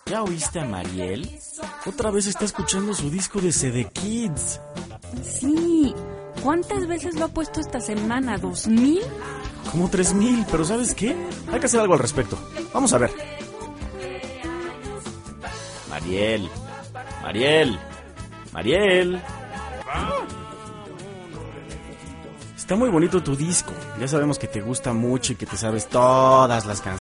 ¿Ya oíste a Mariel? Otra vez está escuchando su disco de CD Kids. Sí. ¿Cuántas veces lo ha puesto esta semana? ¿2000? Como 3000, pero ¿sabes qué? Hay que hacer algo al respecto. Vamos a ver. Mariel. Mariel. Mariel. Está muy bonito tu disco. Ya sabemos que te gusta mucho y que te sabes todas las canciones.